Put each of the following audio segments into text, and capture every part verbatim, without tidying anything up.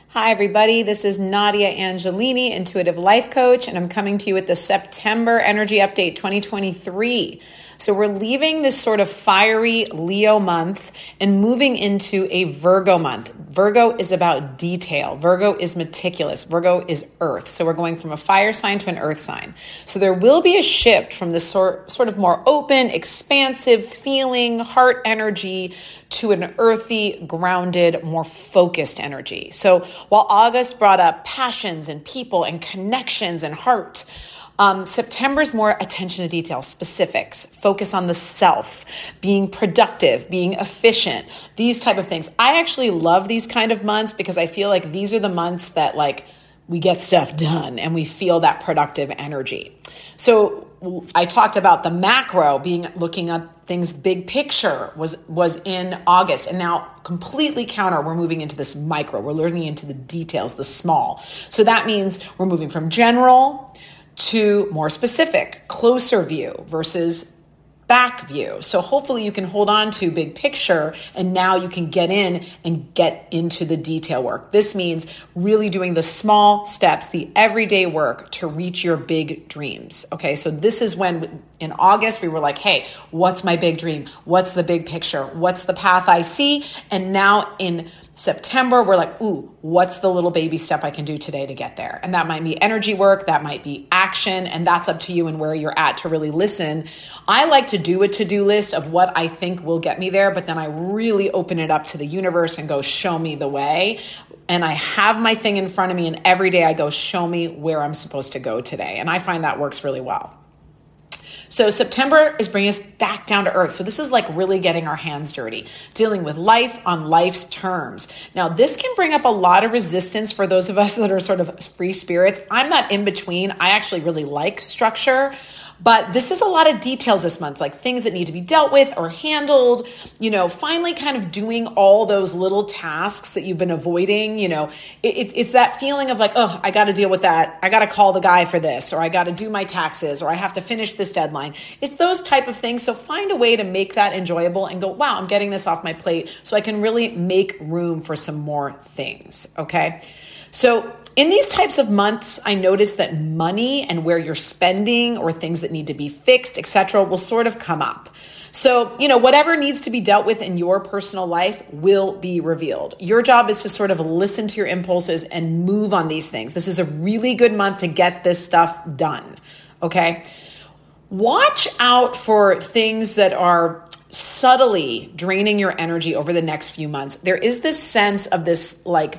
Hi, everybody. This is Nadia Angelini, Intuitive Life Coach, and I'm coming to you with the September Energy Update twenty twenty-three. So we're leaving this sort of fiery Leo month and moving into a Virgo month. Virgo is about detail. Virgo is meticulous. Virgo is earth. So we're going from a fire sign to an earth sign. So there will be a shift from this sort, sort of more open, expansive, feeling, heart energy to an earthy, grounded, more focused energy. So while August brought up passions and people and connections and heart, Um, September's more attention to detail, specifics, focus on the self, being productive, being efficient, these type of things. I actually love these kind of months because I feel like these are the months that like we get stuff done and we feel that productive energy. So I talked about the macro being looking at things, big picture was, was in August, and now completely counter. We're moving into this micro. We're learning into the details, the small. So that means we're moving from general to more specific, closer view versus back view. So hopefully you can hold on to big picture and now you can get in and get into the detail work. This means really doing the small steps, the everyday work to reach your big dreams. Okay, so this is when in August we were like, hey, what's my big dream? What's the big picture? What's the path I see? And now in September, we're like, ooh, what's the little baby step I can do today to get there? And that might be energy work, that might be action, and that's up to you and where you're at to really listen. I like to do a to-do list of what I think will get me there, but then I really open it up to the universe and go, show me the way. And I have my thing in front of me, and every day I go, show me where I'm supposed to go today. And I find that works really well. So September is bringing us back down to earth. So this is like really getting our hands dirty, dealing with life on life's terms. Now, this can bring up a lot of resistance for those of us that are sort of free spirits. I'm not in between. I actually really like structure, but this is a lot of details this month, like things that need to be dealt with or handled, you know, finally kind of doing all those little tasks that you've been avoiding. You know, it, it, it's that feeling of like, oh, I got to deal with that. I got to call the guy for this, or I got to do my taxes, or I have to finish this deadline. It's those type of things. So find a way to make that enjoyable and go, wow, I'm getting this off my plate so I can really make room for some more things. Okay. So in these types of months, I noticed that money and where you're spending or things that need to be fixed, et cetera, will sort of come up. So, you know, whatever needs to be dealt with in your personal life will be revealed. Your job is to sort of listen to your impulses and move on these things. This is a really good month to get this stuff done. Okay. Watch out for things that are subtly draining your energy over the next few months. There is this sense of this like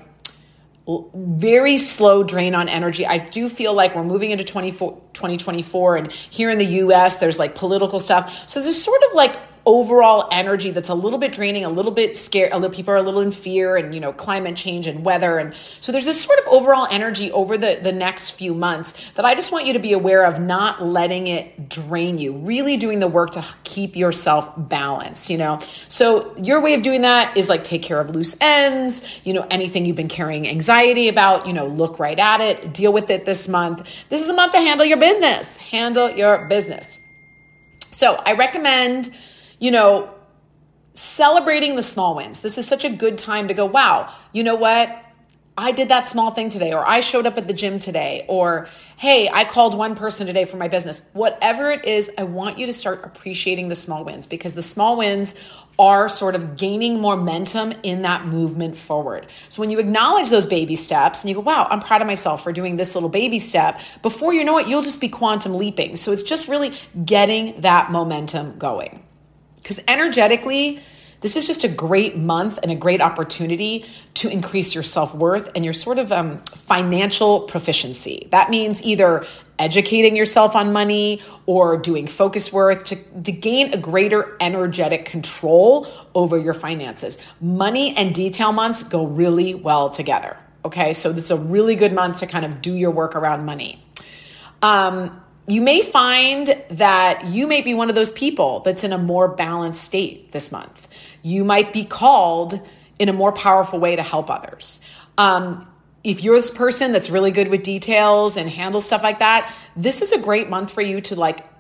very slow drain on energy. I do feel like we're moving into twenty twenty-four, and here in the U S there's like political stuff. So there's sort of like overall energy that's a little bit draining, a little bit scared. A little, people are a little in fear, and, you know, climate change and weather. And so there's this sort of overall energy over the, the next few months that I just want you to be aware of, not letting it drain you, really doing the work to keep yourself balanced, you know? So your way of doing that is like take care of loose ends, you know, anything you've been carrying anxiety about, you know, look right at it, deal with it this month. This is a month to handle your business, handle your business. So I recommend, you know, celebrating the small wins. This is such a good time to go, wow, you know what? I did that small thing today, or I showed up at the gym today, or, hey, I called one person today for my business. Whatever it is, I want you to start appreciating the small wins, because the small wins are sort of gaining momentum in that movement forward. So when you acknowledge those baby steps and you go, wow, I'm proud of myself for doing this little baby step, before you know it, you'll just be quantum leaping. So it's just really getting that momentum going. Because energetically, this is just a great month and a great opportunity to increase your self-worth and your sort of um, financial proficiency. That means either educating yourself on money or doing focus work to, to gain a greater energetic control over your finances. Money and detail months go really well together. Okay, so it's a really good month to kind of do your work around money. Um, You may find that you may be one of those people that's in a more balanced state this month. You might be called in a more powerful way to help others. Um, if you're this person that's really good with details and handles stuff like that, this is a great month for you to like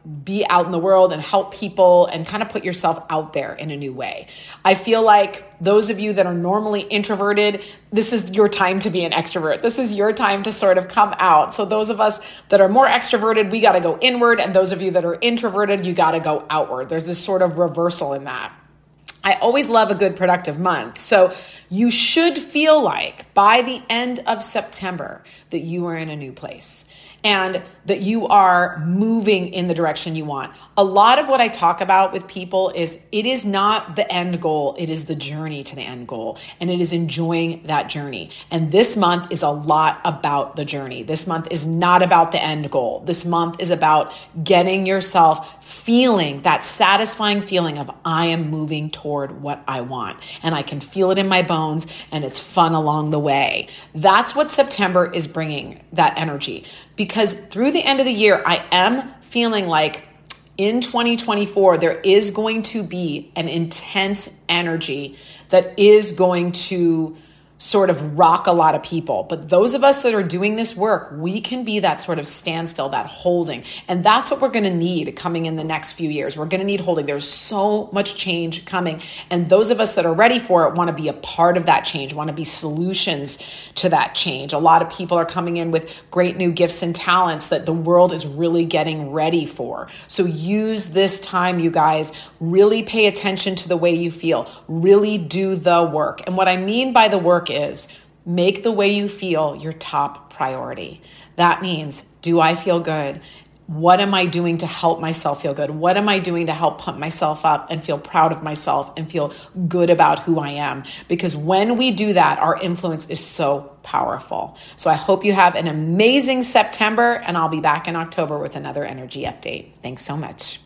be out in the world and help people and kind of put yourself out there in a new way. I feel like those of you that are normally introverted, this is your time to be an extrovert. This is your time to sort of come out. So those of us that are more extroverted, we got to go inward. And those of you that are introverted, you got to go outward. There's this sort of reversal in that. I always love a good productive month. So you should feel like by the end of September that you are in a new place and that you are moving in the direction you want. A lot of what I talk about with people is it is not the end goal. It is the journey to the end goal, and it is enjoying that journey. And this month is a lot about the journey. This month is not about the end goal. This month is about getting yourself feeling that satisfying feeling of I am moving toward what I want, and I can feel it in my bones, and it's fun along the way. That's what September is bringing, that energy. Because through the end of the year, I am feeling like in twenty twenty-four, there is going to be an intense energy that is going to sort of rock a lot of people. But those of us that are doing this work, we can be that sort of standstill, that holding. And that's what we're going to need coming in the next few years. We're going to need holding. There's so much change coming. And those of us that are ready for it want to be a part of that change, want to be solutions to that change. A lot of people are coming in with great new gifts and talents that the world is really getting ready for. So use this time, you guys. Really pay attention to the way you feel. Really do the work. And what I mean by the work is make the way you feel your top priority. That means, do I feel good? What am I doing to help myself feel good? What am I doing to help pump myself up and feel proud of myself and feel good about who I am? Because when we do that, our influence is so powerful. So I hope you have an amazing September, and I'll be back in October with another energy update. Thanks so much.